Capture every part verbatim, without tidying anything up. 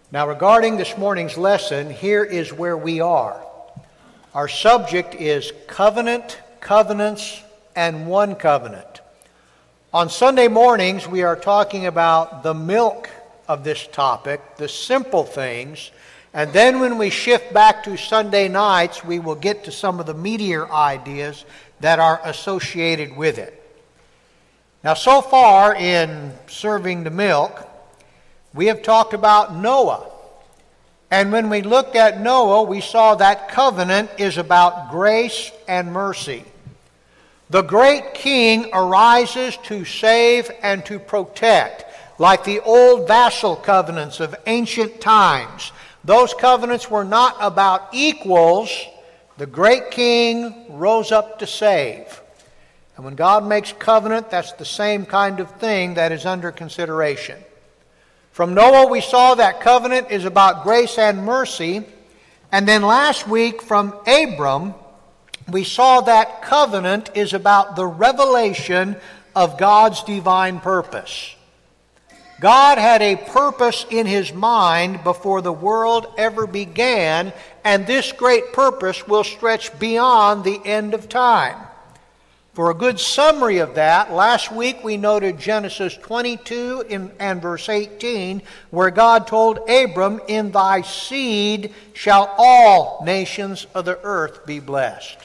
Now, regarding this morning's lesson, here is where we are. Our subject is covenant, covenants, and one covenant. On Sunday mornings, we are talking about the milk of this topic, the simple things, and then when we shift back to Sunday nights, we will get to some of the meatier ideas that are associated with it. Now, so far in serving the milk, we have talked about Noah. And when we looked at Noah, we saw that covenant is about grace and mercy. The great king arises to save and to protect, like the old vassal covenants of ancient times. Those covenants were not about equals. The great king rose up to save. And when God makes covenant, that's the same kind of thing that is under consideration. From Noah, we saw that covenant is about grace and mercy. And then last week from Abram, we saw that covenant is about the revelation of God's divine purpose. God had a purpose in His mind before the world ever began, and this great purpose will stretch beyond the end of time. For a good summary of that, last week we noted Genesis twenty-two in, and verse eighteen, where God told Abram, "In thy seed shall all nations of the earth be blessed."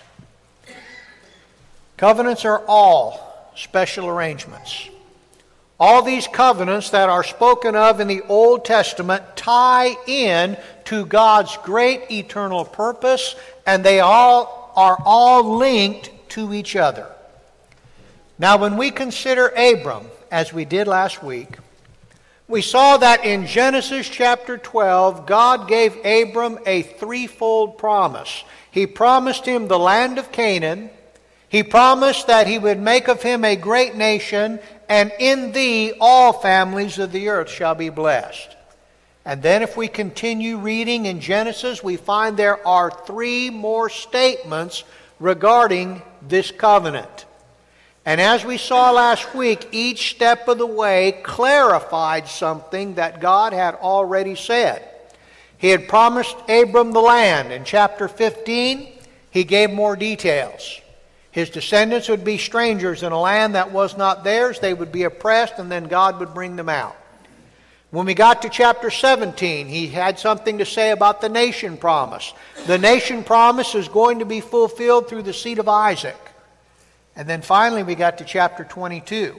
Covenants are all special arrangements. All these covenants that are spoken of in the Old Testament tie in to God's great eternal purpose, and they all are all linked to each other. Now, when we consider Abram, as we did last week, we saw that in Genesis chapter twelve, God gave Abram a threefold promise. He promised him the land of Canaan. He promised that He would make of him a great nation, and in thee all families of the earth shall be blessed. And then if we continue reading in Genesis, we find there are three more statements regarding this covenant. And as we saw last week, each step of the way clarified something that God had already said. He had promised Abram the land. In chapter fifteen, He gave more details. His descendants would be strangers in a land that was not theirs. They would be oppressed, and then God would bring them out. When we got to chapter seventeen, He had something to say about the nation promise. The nation promise is going to be fulfilled through the seed of Isaac. And then finally we got to chapter twenty-two.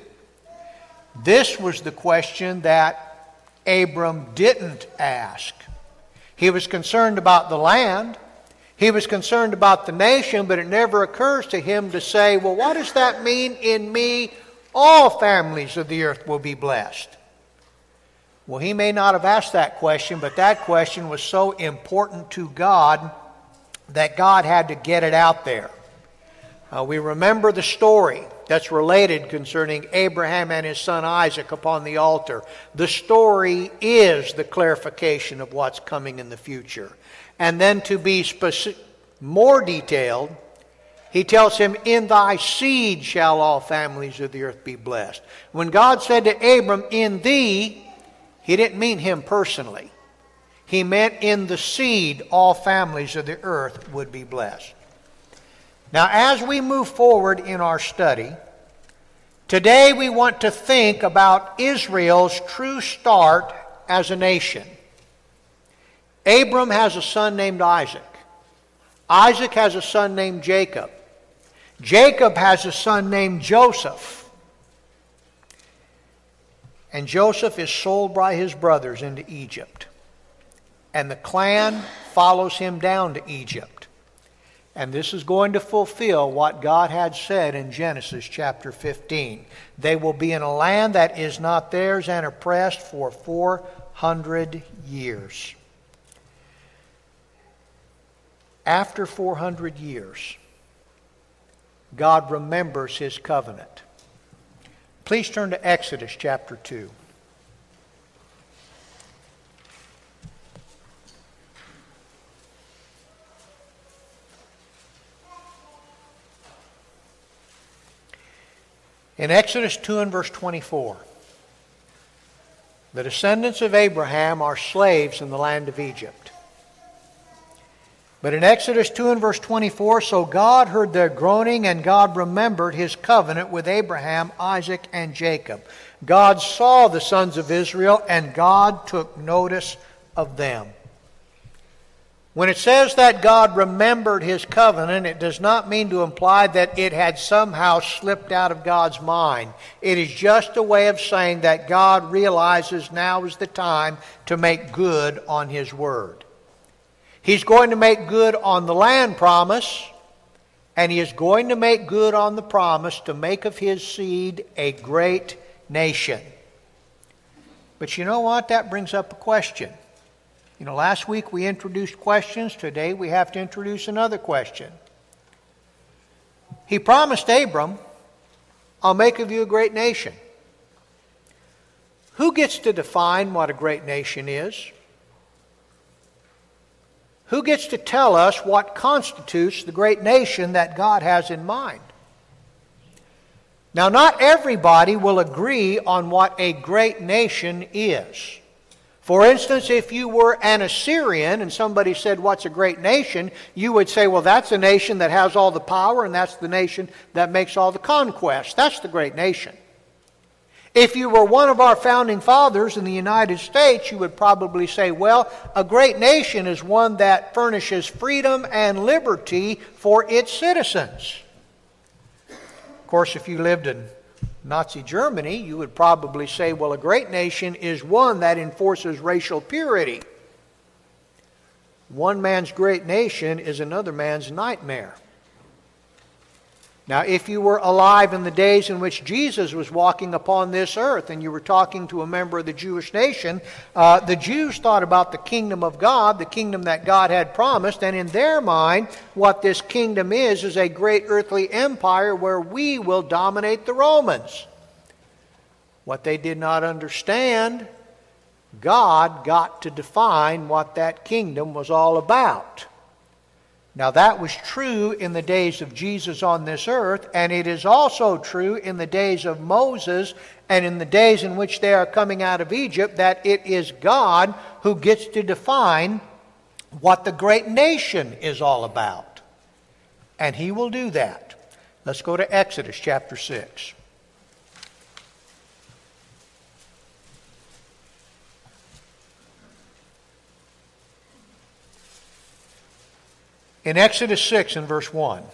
This was the question that Abram didn't ask. He was concerned about the land. He was concerned about the nation, but it never occurs to him to say, well, what does that mean in me? All families of the earth will be blessed. Well, he may not have asked that question, but that question was so important to God that God had to get it out there. Uh, we remember the story that's related concerning Abraham and his son Isaac upon the altar. The story is the clarification of what's coming in the future. And then to be specific, more detailed, He tells him, "In thy seed shall all families of the earth be blessed." When God said to Abram, "In thee," He didn't mean him personally. He meant in the seed all families of the earth would be blessed. Now, as we move forward in our study, today we want to think about Israel's true start as a nation. Abram has a son named Isaac. Isaac has a son named Jacob. Jacob has a son named Joseph. And Joseph is sold by his brothers into Egypt. And the clan follows him down to Egypt. And this is going to fulfill what God had said in Genesis chapter fifteen. They will be in a land that is not theirs and oppressed for four hundred years. After four hundred years, God remembers His covenant. Please turn to Exodus chapter two. In Exodus two and verse twenty-four, The descendants of Abraham are slaves in the land of Egypt. But in Exodus two and verse twenty-four, so God heard their groaning, and God remembered His covenant with Abraham, Isaac, and Jacob. God saw the sons of Israel, and God took notice of them. When it says that God remembered His covenant, it does not mean to imply that it had somehow slipped out of God's mind. It is just a way of saying that God realizes now is the time to make good on His word. He's going to make good on the land promise, and He is going to make good on the promise to make of His seed a great nation. But you know what? That brings up a question. You know, last week we introduced questions. Today we have to introduce another question. He promised Abram, I'll make of you a great nation. Who gets to define what a great nation is? Who gets to tell us what constitutes the great nation that God has in mind? Now, not everybody will agree on what a great nation is. For instance, if you were an Assyrian and somebody said, what's a great nation? You would say, well, that's a nation that has all the power, and that's the nation that makes all the conquests. That's the great nation. If you were one of our founding fathers in the United States, you would probably say, well, a great nation is one that furnishes freedom and liberty for its citizens. Of course, if you lived in Nazi Germany, you would probably say, well, a great nation is one that enforces racial purity. One man's great nation is another man's nightmare. Now, if you were alive in the days in which Jesus was walking upon this earth and you were talking to a member of the Jewish nation, uh, the Jews thought about the kingdom of God, the kingdom that God had promised, and in their mind, what this kingdom is, is a great earthly empire where we will dominate the Romans. What they did not understand, God got to define what that kingdom was all about. Now, that was true in the days of Jesus on this earth, and it is also true in the days of Moses and in the days in which they are coming out of Egypt, that it is God who gets to define what the great nation is all about. And He will do that. Let's go to Exodus chapter six. In Exodus six and verse one,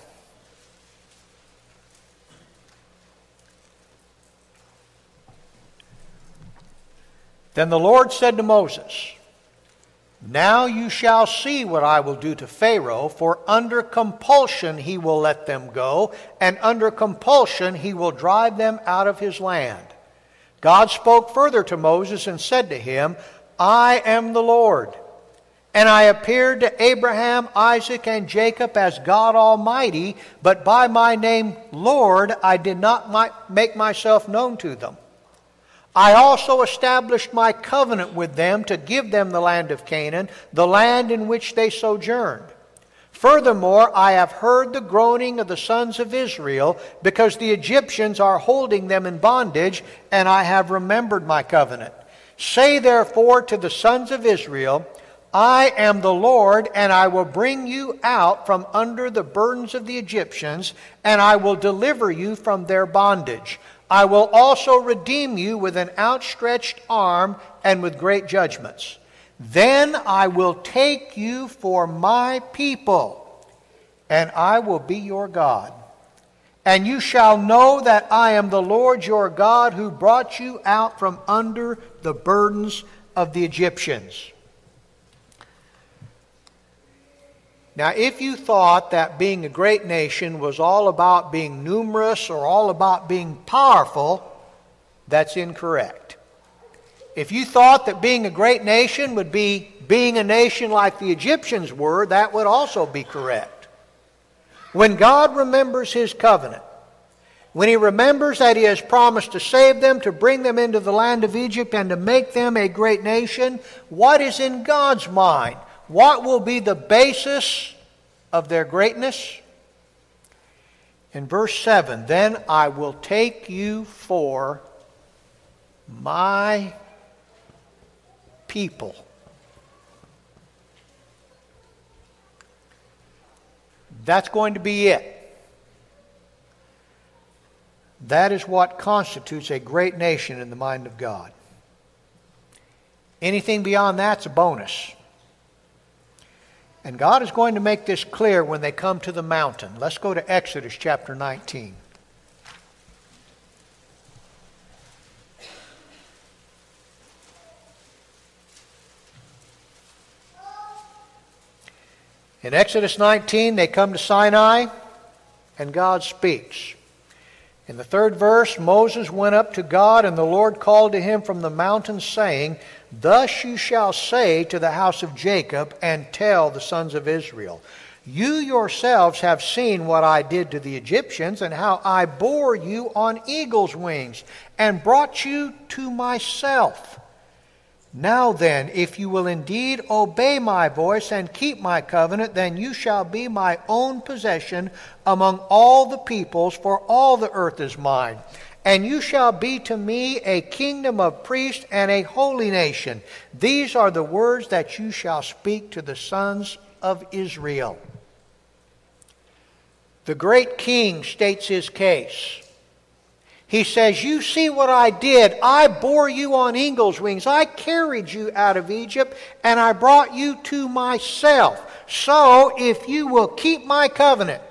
then the Lord said to Moses, now you shall see what I will do to Pharaoh, for under compulsion he will let them go, and under compulsion he will drive them out of his land. God spoke further to Moses and said to him, I am the Lord. And I appeared to Abraham, Isaac, and Jacob as God Almighty, but by my name, Lord, I did not make myself known to them. I also established my covenant with them to give them the land of Canaan, the land in which they sojourned. Furthermore, I have heard the groaning of the sons of Israel, because the Egyptians are holding them in bondage, and I have remembered my covenant. Say therefore to the sons of Israel, I am the Lord, and I will bring you out from under the burdens of the Egyptians, and I will deliver you from their bondage. I will also redeem you with an outstretched arm and with great judgments. Then I will take you for my people, and I will be your God. And you shall know that I am the Lord your God, who brought you out from under the burdens of the Egyptians. Now, if you thought that being a great nation was all about being numerous or all about being powerful, that's incorrect. If you thought that being a great nation would be being a nation like the Egyptians were, that would also be correct. When God remembers His covenant, when He remembers that He has promised to save them, to bring them into the land of Egypt, and to make them a great nation, what is in God's mind? What will be the basis of their greatness? In verse seven, then I will take you for my people. That's going to be it. That is what constitutes a great nation in the mind of God. Anything beyond that's a bonus. And God is going to make this clear when they come to the mountain. Let's go to Exodus chapter nineteen. In Exodus nineteen, they come to Sinai, and God speaks. In the third verse, Moses went up to God, and the Lord called to him from the mountain, saying, Thus you shall say to the house of Jacob, and tell the sons of Israel, You yourselves have seen what I did to the Egyptians, and how I bore you on eagle's wings, and brought you to myself. Now then, if you will indeed obey my voice and keep my covenant, then you shall be my own possession among all the peoples, for all the earth is mine. And you shall be to me a kingdom of priests and a holy nation. These are the words that you shall speak to the sons of Israel. The great king states his case. He says, You see what I did. I bore you on eagle's wings. I carried you out of Egypt, and I brought you to myself. So, if you will keep my covenant.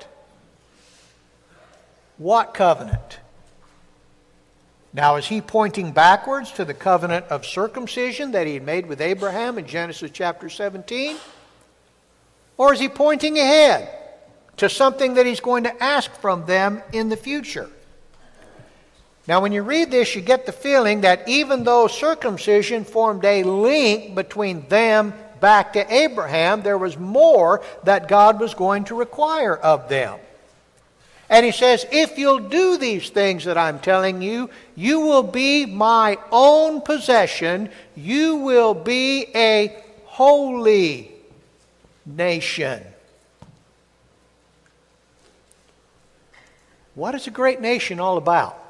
What covenant? Now, is he pointing backwards to the covenant of circumcision that he had made with Abraham in Genesis chapter seventeen? Or is he pointing ahead to something that he's going to ask from them in the future? Now, when you read this, you get the feeling that even though circumcision formed a link between them back to Abraham, there was more that God was going to require of them. And he says, if you'll do these things that I'm telling you, you will be my own possession. You will be a holy nation. What is a great nation all about?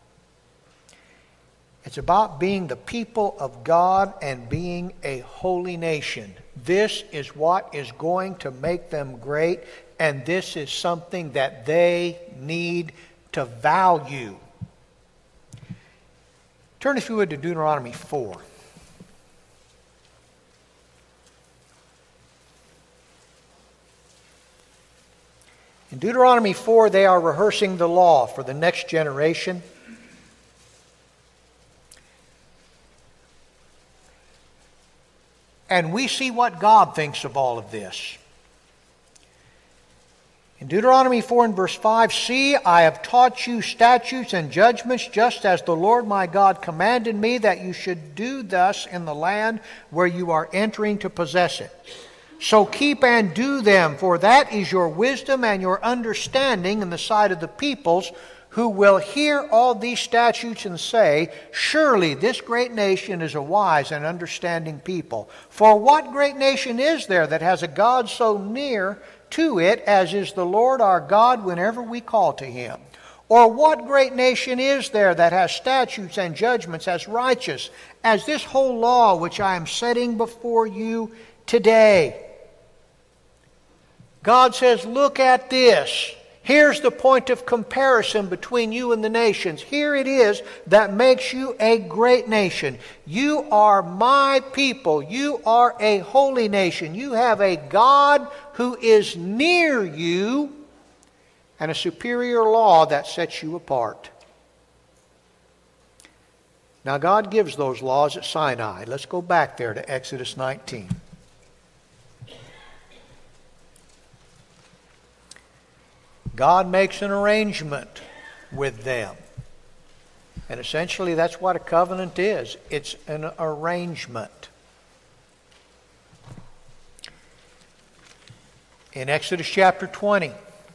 It's about being the people of God and being a holy nation. This is what is going to make them great, and this is something that they need to value. Turn, if you would, to Deuteronomy four. In Deuteronomy four, they are rehearsing the law for the next generation. And we see what God thinks of all of this. In Deuteronomy four and verse five, See, I have taught you statutes and judgments, just as the Lord my God commanded me, that you should do thus in the land where you are entering to possess it. So keep and do them, for that is your wisdom and your understanding in the sight of the peoples, who will hear all these statutes and say, Surely this great nation is a wise and understanding people. For what great nation is there that has a God so near to it as is the Lord our God whenever we call to him? Or what great nation is there that has statutes and judgments as righteous as this whole law which I am setting before you today? God says, look at this. Here's the point of comparison between you and the nations. Here it is that makes you a great nation. You are my people. You are a holy nation. You have a God who is near you and a superior law that sets you apart. Now, God gives those laws at Sinai. Let's go back there to Exodus nineteen. God makes an arrangement with them. And essentially that's what a covenant is. It's an arrangement. In Exodus chapter twenty,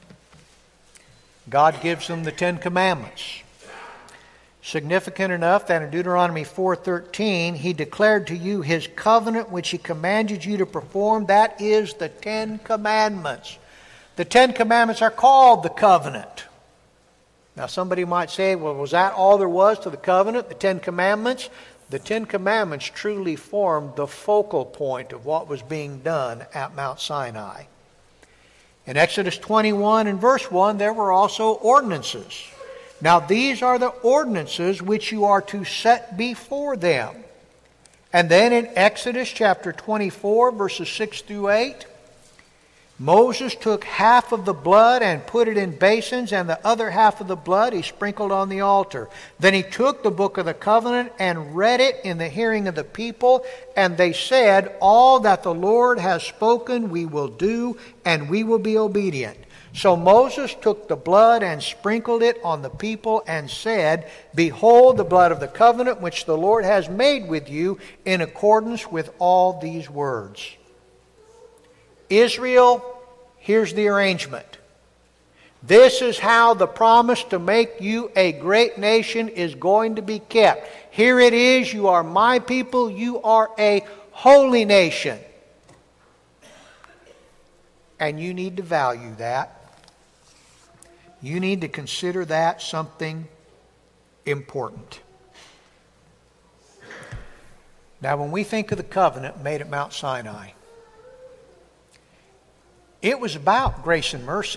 God gives them the Ten Commandments. Significant enough that in Deuteronomy four thirteen, He declared to you His covenant which He commanded you to perform. That is the Ten Commandments. The Ten Commandments are called the covenant. Now somebody might say, well, was that all there was to the covenant, the Ten Commandments? the Ten Commandments truly formed the focal point of what was being done at Mount Sinai. In Exodus twenty-one and verse one, there were also ordinances. Now these are the ordinances which you are to set before them. And then in Exodus chapter twenty-four, verses six through eight, Moses took half of the blood and put it in basins, and the other half of the blood he sprinkled on the altar. Then he took the book of the covenant and read it in the hearing of the people, and they said, all that the Lord has spoken we will do, and we will be obedient. So Moses took the blood and sprinkled it on the people and said, behold the blood of the covenant which the Lord has made with you in accordance with all these words. Israel, here's the arrangement. This is how the promise to make you a great nation is going to be kept. Here it is, you are my people, you are a holy nation. And you need to value that. You need to consider that something important. Now, when we think of the covenant made at Mount Sinai, it was about grace and mercy.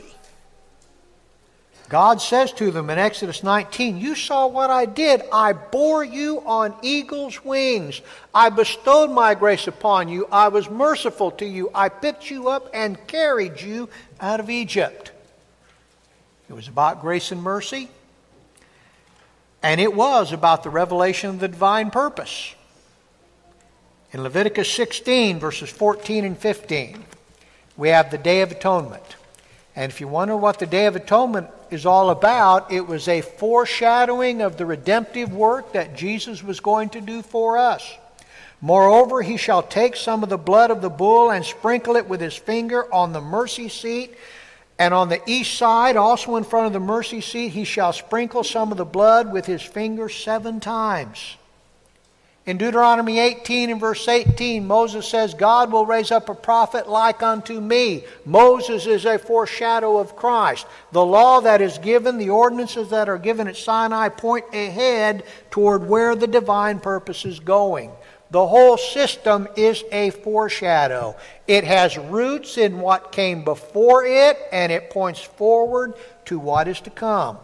God says to them in Exodus nineteen, you saw what I did. I bore you on eagle's wings. I bestowed my grace upon you. I was merciful to you. I picked you up and carried you out of Egypt. It was about grace and mercy. And it was about the revelation of the divine purpose. In Leviticus sixteen, verses fourteen and fifteen, we have the Day of Atonement. And if you wonder what the Day of Atonement is all about, it was a foreshadowing of the redemptive work that Jesus was going to do for us. Moreover, he shall take some of the blood of the bull and sprinkle it with his finger on the mercy seat. And on the east side, also in front of the mercy seat, he shall sprinkle some of the blood with his finger seven times. In Deuteronomy eighteen and verse eighteen, Moses says, God will raise up a prophet like unto me. Moses is a foreshadow of Christ. The law that is given, the ordinances that are given at Sinai point ahead toward where the divine purpose is going. The whole system is a foreshadow. It has roots in what came before it, and it points forward to what is to come.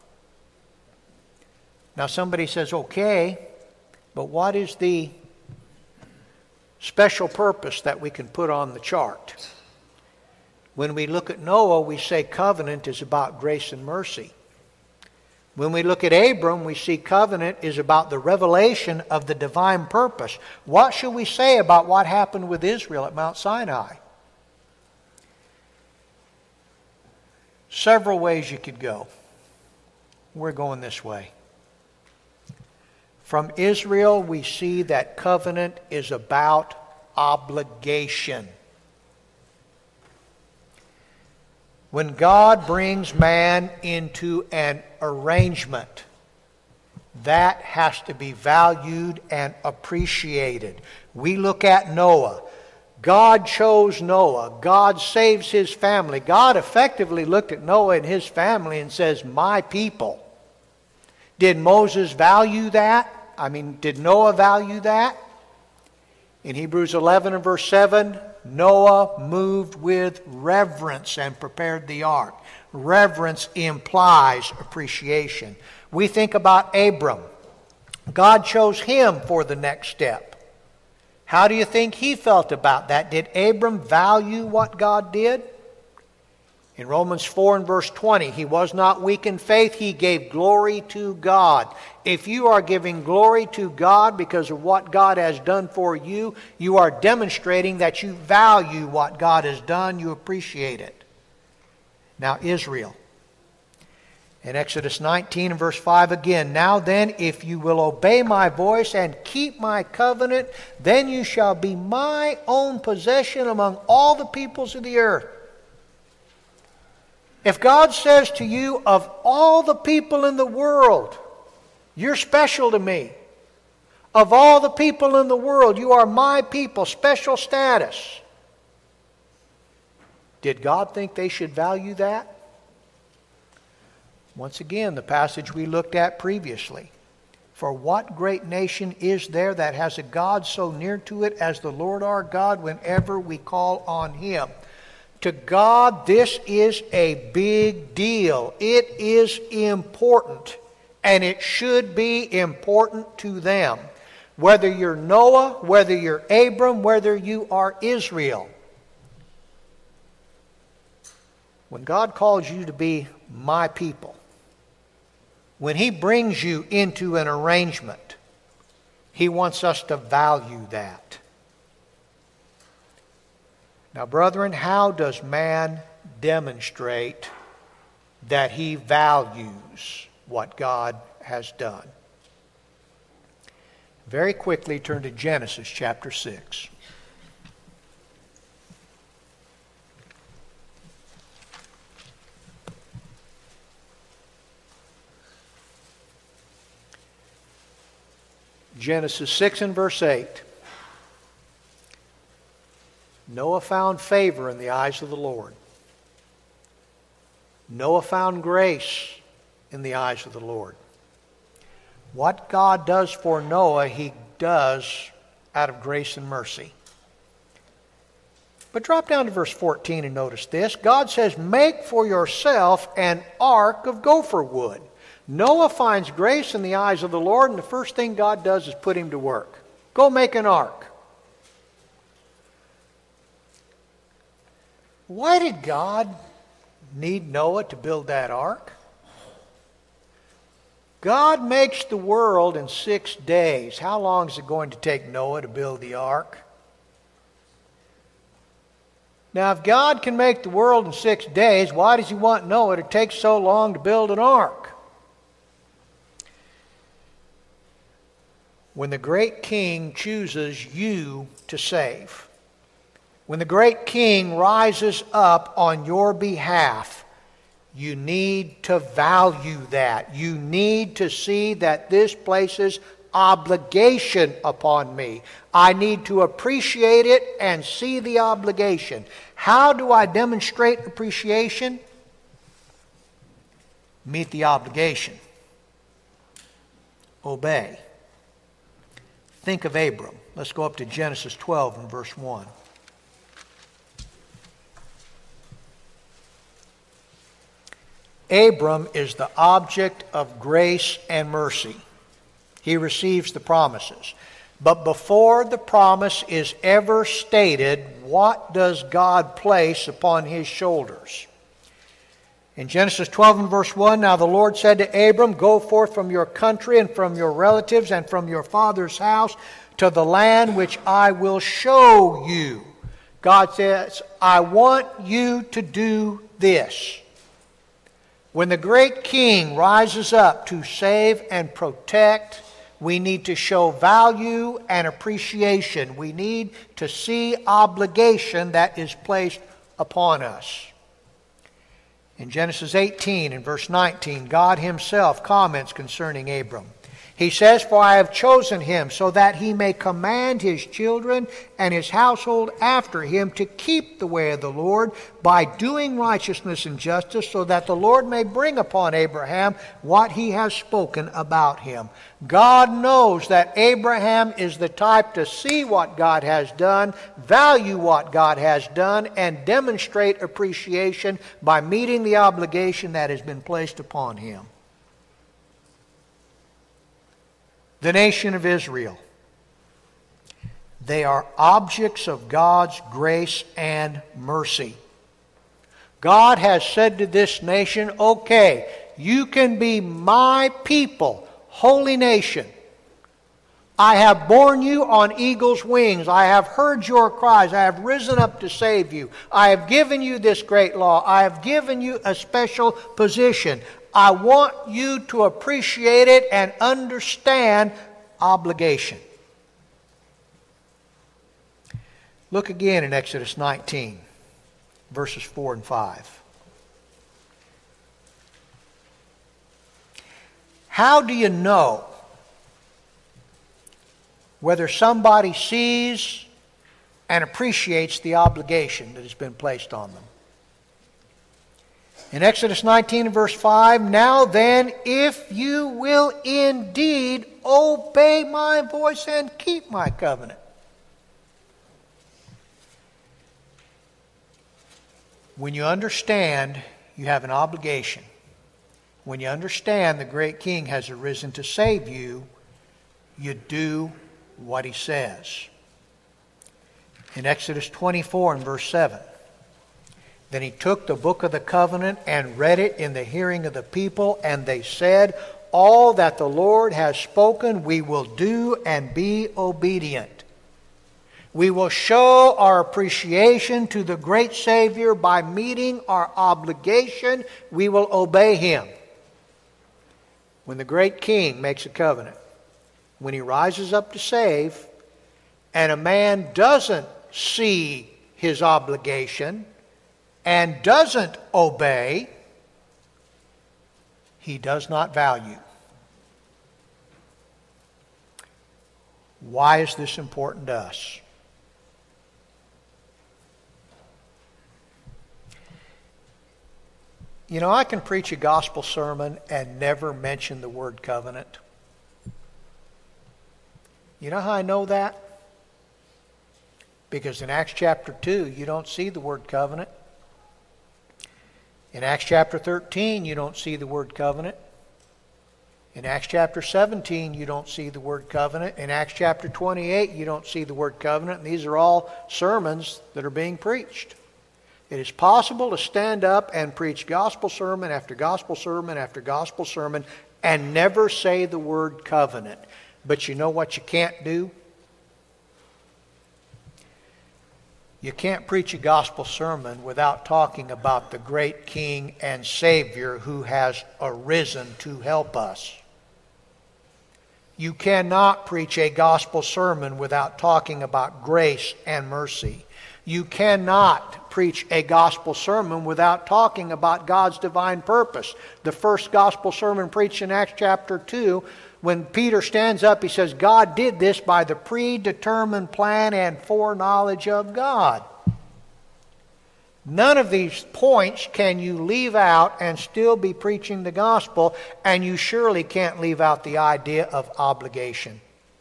Now somebody says, okay, but what is the special purpose that we can put on the chart? When we look at Noah, we say covenant is about grace and mercy. When we look at Abram, we see covenant is about the revelation of the divine purpose. What should we say about what happened with Israel at Mount Sinai? Several ways you could go. We're going this way. From Israel, we see that covenant is about obligation. When God brings man into an arrangement, that has to be valued and appreciated. We look at Noah. God chose Noah. God saves his family. God effectively looked at Noah and his family and says, my people. Did Moses value that? I mean, did Noah value that? In Hebrews eleven and verse seven, Noah moved with reverence and prepared the ark. Reverence implies appreciation. We think about Abram. God chose him for the next step. How do you think he felt about that? Did Abram value what God did? In Romans four and verse twenty, he was not weak in faith, he gave glory to God. If you are giving glory to God because of what God has done for you, you are demonstrating that you value what God has done, you appreciate it. Now Israel. In Exodus nineteen and verse five again, now then, if you will obey my voice and keep my covenant, then you shall be my own possession among all the peoples of the earth. If God says to you, of all the people in the world, you're special to me. Of all the people in the world, you are my people, special status. Did God think they should value that? Once again, the passage we looked at previously. For what great nation is there that has a God so near to it as the Lord our God whenever we call on Him? To God, this is a big deal. It is important, and it should be important to them. Whether you're Noah, whether you're Abram, whether you are Israel. When God calls you to be my people, when He brings you into an arrangement, He wants us to value that. Now, brethren, how does man demonstrate that he values what God has done? Very quickly turn to Genesis chapter six. Genesis six and verse eight. Noah found favor in the eyes of the Lord. Noah found grace in the eyes of the Lord. What God does for Noah, He does out of grace and mercy. But drop down to verse fourteen and notice this. God says, make for yourself an ark of gopher wood. Noah finds grace in the eyes of the Lord, and the first thing God does is put him to work. Go make an ark. Why did God need Noah to build that ark? God makes the world in six days. How long is it going to take Noah to build the ark? Now, if God can make the world in six days, why does He want Noah to take so long to build an ark? When the great King chooses you to save, when the great King rises up on your behalf, you need to value that. You need to see that this places obligation upon me. I need to appreciate it and see the obligation. How do I demonstrate appreciation? Meet the obligation. Obey. Think of Abram. Let's go up to Genesis twelve and verse one. Abram is the object of grace and mercy. He receives the promises. But before the promise is ever stated, what does God place upon his shoulders? In Genesis twelve and verse one, now the Lord said to Abram, go forth from your country and from your relatives and from your father's house to the land which I will show you. God says, I want you to do this. When the great King rises up to save and protect, we need to show value and appreciation. We need to see obligation that is placed upon us. In Genesis eighteen and verse nineteen, God Himself comments concerning Abram. He says, for I have chosen him so that he may command his children and his household after him to keep the way of the Lord by doing righteousness and justice, so that the Lord may bring upon Abraham what He has spoken about him. God knows that Abraham is the type to see what God has done, value what God has done, and demonstrate appreciation by meeting the obligation that has been placed upon him. The nation of Israel. They are objects of God's grace and mercy. God has said to this nation, okay, you can be my people, holy nation. I have borne you on eagle's wings. I have heard your cries. I have risen up to save you. I have given you this great law. I have given you a special position. I want you to appreciate it and understand obligation. Look again in Exodus nineteen, verses four and five. How do you know whether somebody sees and appreciates the obligation that has been placed on them? In Exodus nineteen and verse five, now then, if you will indeed obey my voice and keep my covenant. When you understand you have an obligation, when you understand the great King has arisen to save you, you do what he says. In Exodus twenty-four and verse seven, then he took the book of the covenant and read it in the hearing of the people, and they said, all that the Lord has spoken we will do and be obedient. We will show our appreciation to the great Savior by meeting our obligation. We will obey him. When the great King makes a covenant, when he rises up to save, and a man doesn't see his obligation and doesn't obey, he does not value. Why is this important to us? You know, I can preach a gospel sermon and never mention the word covenant. You know how I know that? Because in Acts chapter two, you don't see the word covenant. In Acts chapter thirteen, you don't see the word covenant. In Acts chapter seventeen, you don't see the word covenant. In Acts chapter twenty-eight, you don't see the word covenant. And these are all sermons that are being preached. It is possible to stand up and preach gospel sermon after gospel sermon after gospel sermon and never say the word covenant. But you know what you can't do? You can't preach a gospel sermon without talking about the great King and Savior who has arisen to help us. You cannot preach a gospel sermon without talking about grace and mercy. You cannot preach a gospel sermon without talking about God's divine purpose. The first gospel sermon preached in Acts chapter two, when Peter stands up, he says, God did this by the predetermined plan and foreknowledge of God. None of these points can you leave out and still be preaching the gospel, and you surely can't leave out the idea of obligation.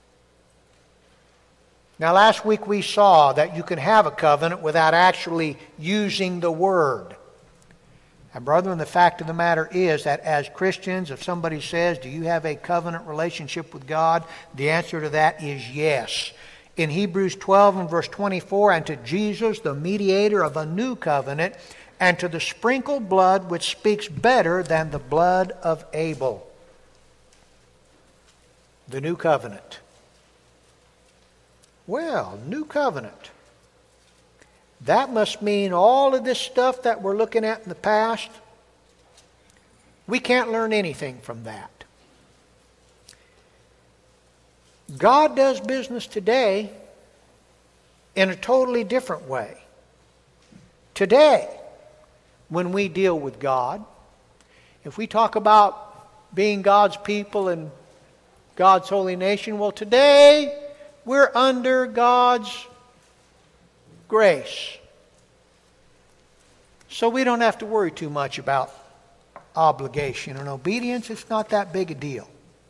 Now, last week we saw that you can have a covenant without actually using the word. And brethren, the fact of the matter is that as Christians, if somebody says, do you have a covenant relationship with God? The answer to that is yes. In Hebrews twelve and verse twenty-four, and to Jesus, the mediator of a new covenant, and to the sprinkled blood which speaks better than the blood of Abel. The new covenant. Well, new covenant. That must mean all of this stuff that we're looking at in the past, we can't learn anything from that. God does business today in a totally different way. Today, when we deal with God, if we talk about being God's people and God's holy nation, well, today we're under God's grace. So we don't have to worry too much about obligation and obedience. It's not that big a deal.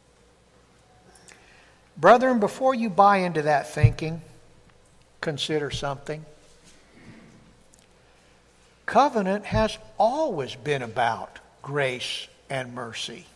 Brethren, before you buy into that thinking, consider something. Covenant has always been about grace and mercy.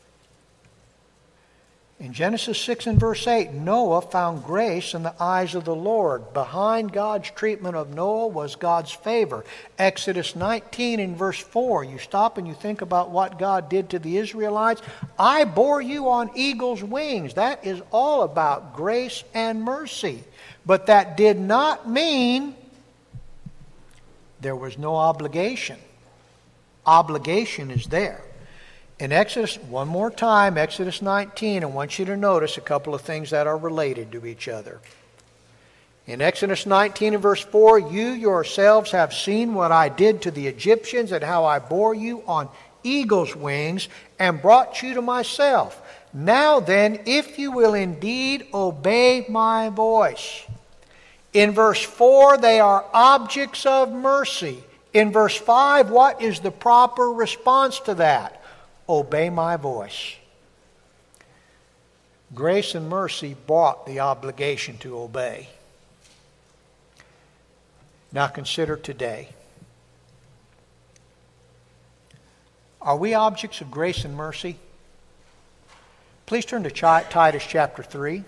In Genesis six and verse eight, Noah found grace in the eyes of the Lord. Behind God's treatment of Noah was God's favor. Exodus nineteen and verse four, you stop and you think about what God did to the Israelites. I bore you on eagle's wings. That is all about grace and mercy. But that did not mean there was no obligation. Obligation is there. In Exodus, one more time, Exodus nineteen, I want you to notice a couple of things that are related to each other. In Exodus nineteen and verse four, you yourselves have seen what I did to the Egyptians and how I bore you on eagle's wings and brought you to myself. Now then, if you will indeed obey my voice. In verse four, they are objects of mercy. In verse five, what is the proper response to that? Obey my voice. Grace and mercy brought the obligation to obey. Now consider today. Are we objects of grace and mercy? Please turn to Titus chapter three.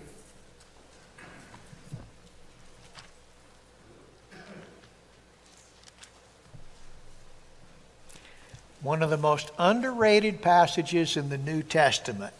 One of the most underrated passages in the New Testament.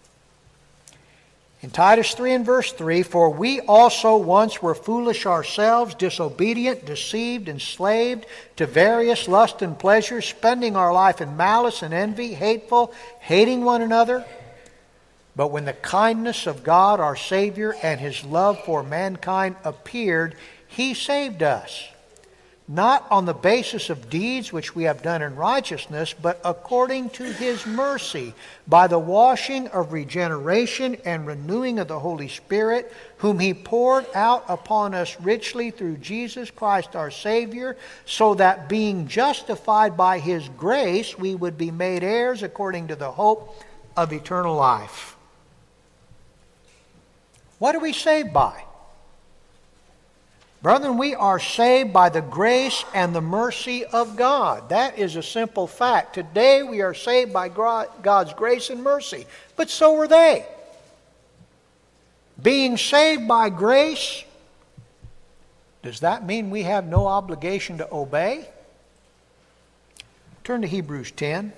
In Titus three and verse three, for we also once were foolish ourselves, disobedient, deceived, enslaved to various lusts and pleasures, spending our life in malice and envy, hateful, hating one another. But when the kindness of God our Savior and His love for mankind appeared, He saved us, not on the basis of deeds which we have done in righteousness, but according to His mercy, by the washing of regeneration and renewing of the Holy Spirit, whom He poured out upon us richly through Jesus Christ our Savior, so that being justified by His grace, we would be made heirs according to the hope of eternal life. What are we saved by? Brethren, we are saved by the grace and the mercy of God. That is a simple fact. Today we are saved by God's grace and mercy, but so were they. Being saved by grace, does that mean we have no obligation to obey? Turn to Hebrews ten.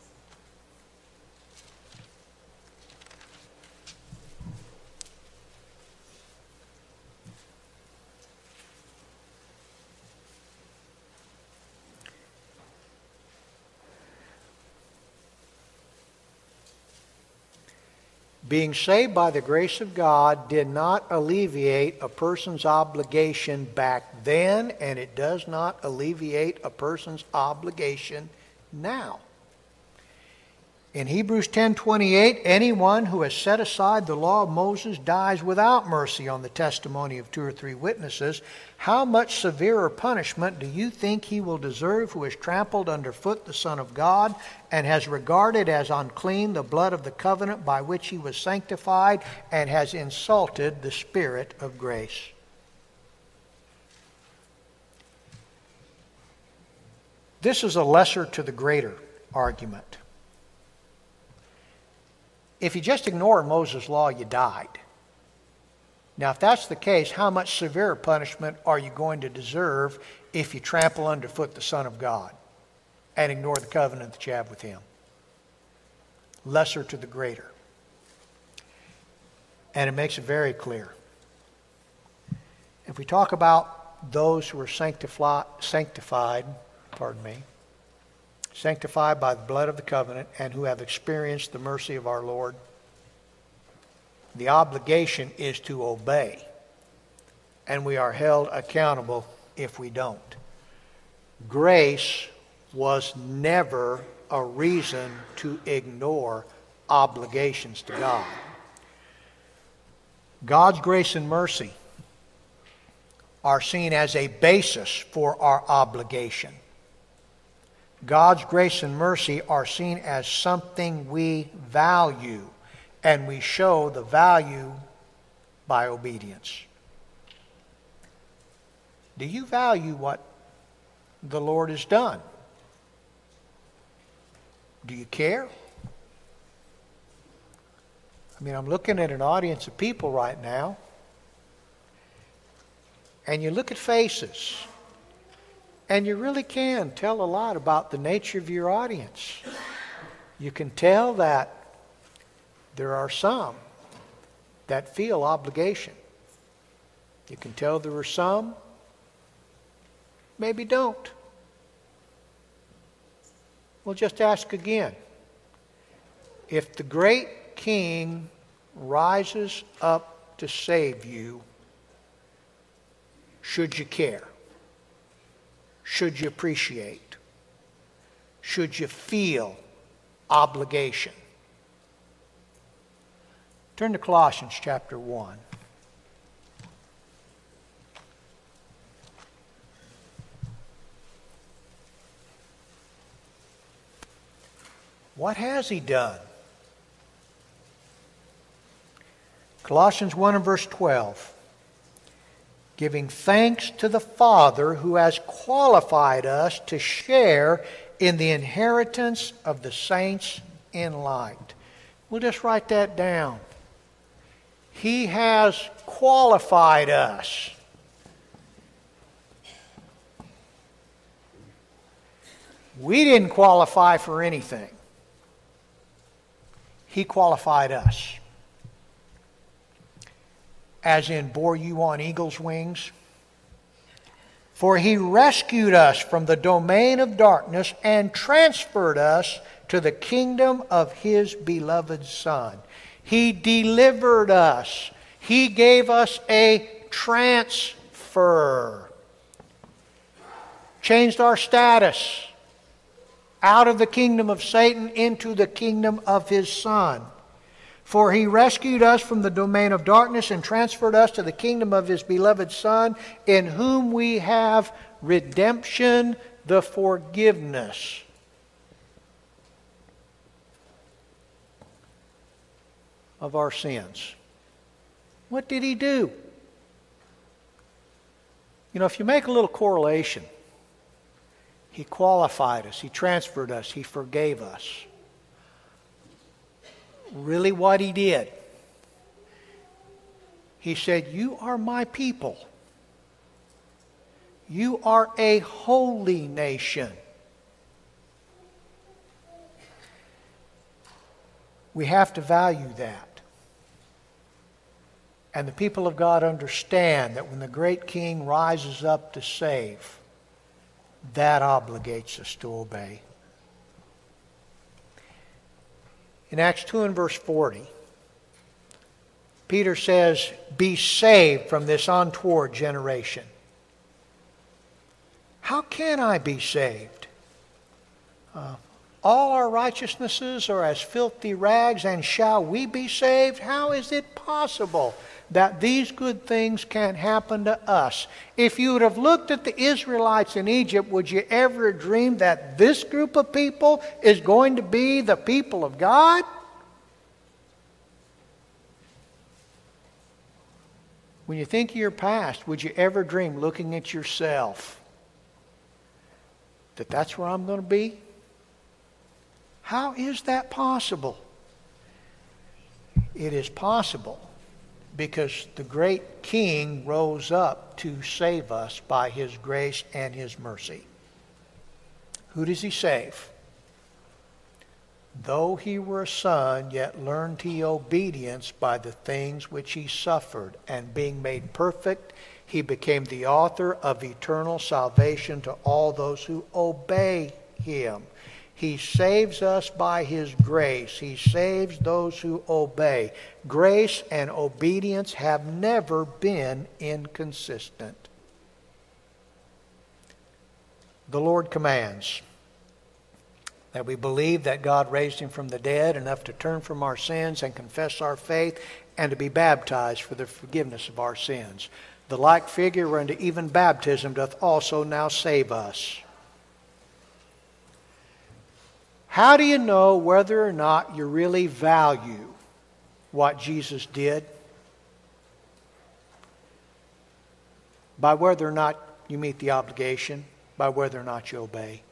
Being saved by the grace of God did not alleviate a person's obligation back then, and it does not alleviate a person's obligation now. In Hebrews ten twenty-eight, anyone who has set aside the law of Moses dies without mercy on the testimony of two or three witnesses. How much severer punishment do you think he will deserve who has trampled underfoot the Son of God and has regarded as unclean the blood of the covenant by which he was sanctified and has insulted the Spirit of grace? This is a lesser to the greater argument. If you just ignore Moses' law, you died. Now, if that's the case, how much severe punishment are you going to deserve if you trample underfoot the Son of God and ignore the covenant that you have with Him? Lesser to the greater. And it makes it very clear. If we talk about those who are sanctified, sanctified, pardon me, sanctified by the blood of the covenant and who have experienced the mercy of our Lord, the obligation is to obey, and we are held accountable if we don't. Grace was never a reason to ignore obligations to God. God's grace and mercy are seen as a basis for our obligation. God's grace and mercy are seen as something we value, and we show the value by obedience. Do you value what the Lord has done? Do you care? I mean, I'm looking at an audience of people right now, and you look at faces, and you really can tell a lot about the nature of your audience. You can tell that there are some that feel obligation. You can tell there are some maybe don't. Well, just ask again. If the great King rises up to save you, should you care? Should you appreciate? Should you feel obligation? Turn to Colossians chapter one. What has He done? Colossians one and verse twelve. Giving thanks to the Father who has qualified us to share in the inheritance of the saints in light. We'll just write that down. He has qualified us. We didn't qualify for anything. He qualified us. As in, bore you on eagle's wings. For He rescued us from the domain of darkness and transferred us to the kingdom of His beloved Son. He delivered us. He gave us a transfer. Changed our status out of the kingdom of Satan into the kingdom of His Son. For He rescued us from the domain of darkness and transferred us to the kingdom of His beloved Son, in whom we have redemption, the forgiveness of our sins. What did He do? You know, if you make a little correlation, He qualified us, He transferred us, He forgave us. Really what He did? He said, you are my people. You are a holy nation. We have to value that. And the people of God understand that when the great King rises up to save, that obligates us to obey. In Acts two and verse forty, Peter says, be saved from this untoward generation. How can I be saved? Uh, all our righteousnesses are as filthy rags, and shall we be saved? How is it possible that these good things can happen to us? If you would have looked at the Israelites in Egypt, would you ever dream that this group of people is going to be the people of God? When you think of your past, would you ever dream, looking at yourself, that that's where I'm going to be? How is that possible? It is possible because the great King rose up to save us by His grace and His mercy. Who does He save? Though He were a son, yet learned He obedience by the things which He suffered, and being made perfect, He became the author of eternal salvation to all those who obey Him. He saves us by His grace. He saves those who obey. Grace and obedience have never been inconsistent. The Lord commands that we believe that God raised Him from the dead, enough to turn from our sins and confess our faith, and to be baptized for the forgiveness of our sins. The like figure whereunto even baptism doth also now save us. How do you know whether or not you really value what Jesus did? By whether or not you meet the obligation, by whether or not you obey.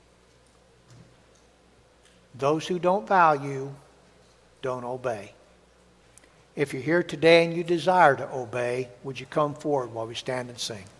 Those who don't value, don't obey. If you're here today and you desire to obey, would you come forward while we stand and sing?